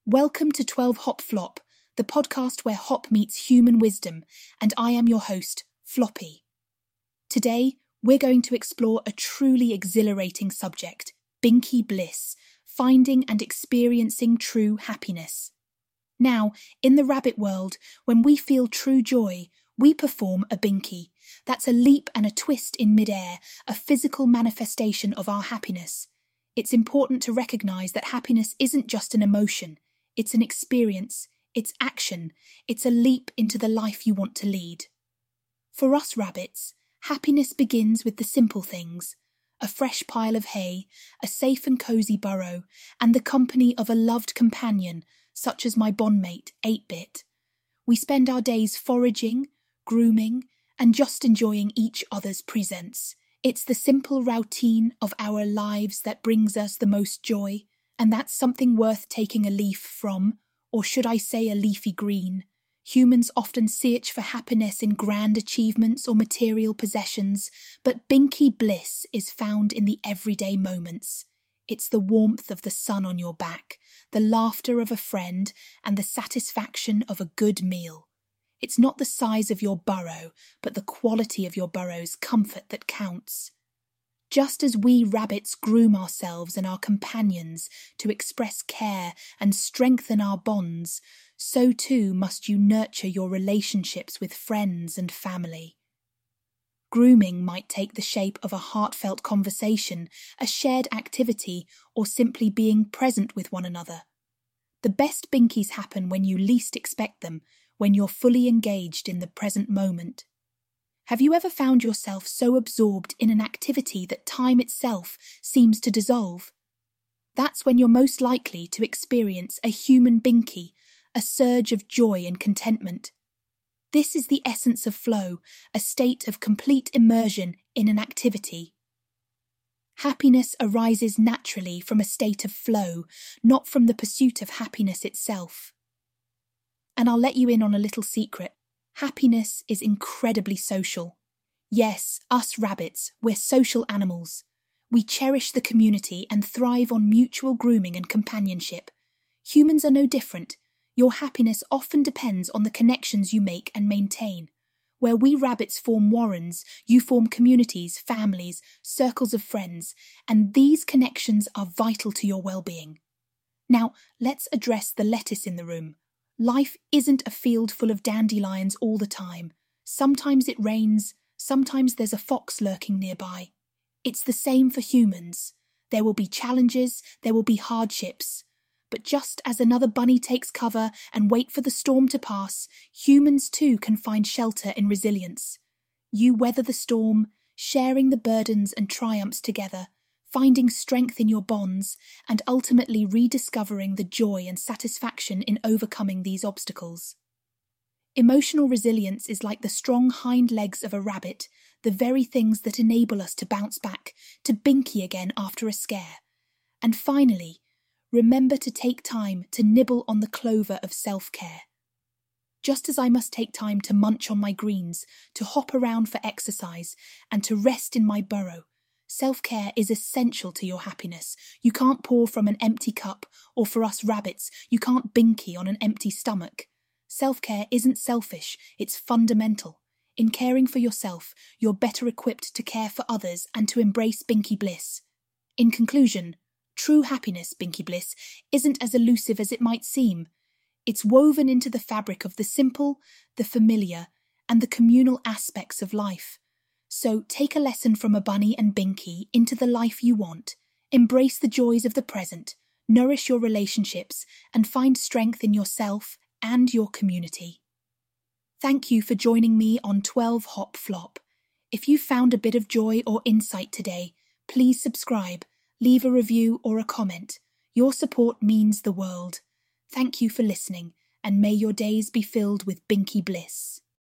Welcome to 12 Hop Flop, the podcast where hop meets human wisdom, and I am your host, Floppy. Today, we're going to explore a truly exhilarating subject, Binky Bliss, finding and experiencing true happiness. Now, in the rabbit world, when we feel true joy, we perform a binky. That's a leap and a twist in midair, a physical manifestation of our happiness. It's important to recognize that happiness isn't just an emotion. It's an experience, it's action, it's a leap into the life you want to lead. For us rabbits, happiness begins with the simple things: a fresh pile of hay, a safe and cosy burrow, and the company of a loved companion, such as my bondmate, 8-Bit. We spend our days foraging, grooming, and just enjoying each other's presence. It's the simple routine of our lives that brings us the most joy, and that's something worth taking a leaf from, or should I say a leafy green. Humans often search for happiness in grand achievements or material possessions, but Binky Bliss is found in the everyday moments. It's the warmth of the sun on your back, the laughter of a friend, and the satisfaction of a good meal. It's not the size of your burrow, but the quality of your burrow's comfort that counts. Just as we rabbits groom ourselves and our companions to express care and strengthen our bonds, so too must you nurture your relationships with friends and family. Grooming might take the shape of a heartfelt conversation, a shared activity, or simply being present with one another. The best binkies happen when you least expect them, when you're fully engaged in the present moment. Have you ever found yourself so absorbed in an activity that time itself seems to dissolve? That's when you're most likely to experience a human binky, a surge of joy and contentment. This is the essence of flow, a state of complete immersion in an activity. Happiness arises naturally from a state of flow, not from the pursuit of happiness itself. And I'll let you in on a little secret. Happiness is incredibly social. Yes, us rabbits, we're social animals. We cherish the community and thrive on mutual grooming and companionship. Humans are no different. Your happiness often depends on the connections you make and maintain. Where we rabbits form warrens, you form communities, families, circles of friends, and these connections are vital to your well-being. Now, let's address the lettuce in the room. Life isn't a field full of dandelions all the time. Sometimes it rains, sometimes there's a fox lurking nearby. It's the same for humans. There will be challenges, there will be hardships. But just as another bunny takes cover and wait for the storm to pass, humans too can find shelter in resilience. You weather the storm, sharing the burdens and triumphs together, finding strength in your bonds, and ultimately rediscovering the joy and satisfaction in overcoming these obstacles. Emotional resilience is like the strong hind legs of a rabbit, the very things that enable us to bounce back, to binky again after a scare. And finally, remember to take time to nibble on the clover of self-care. Just as I must take time to munch on my greens, to hop around for exercise, and to rest in my burrow, self-care is essential to your happiness. You can't pour from an empty cup, or for us rabbits, you can't binky on an empty stomach. Self-care isn't selfish, it's fundamental. In caring for yourself, you're better equipped to care for others and to embrace Binky Bliss. In conclusion, true happiness, Binky Bliss, isn't as elusive as it might seem. It's woven into the fabric of the simple, the familiar, and the communal aspects of life. So take a lesson from a bunny and Binky into the life you want. Embrace the joys of the present, nourish your relationships, and find strength in yourself and your community. Thank you for joining me on 12 Hop Flop. If you found a bit of joy or insight today, please subscribe, leave a review or a comment. Your support means the world. Thank you for listening, and may your days be filled with Binky Bliss.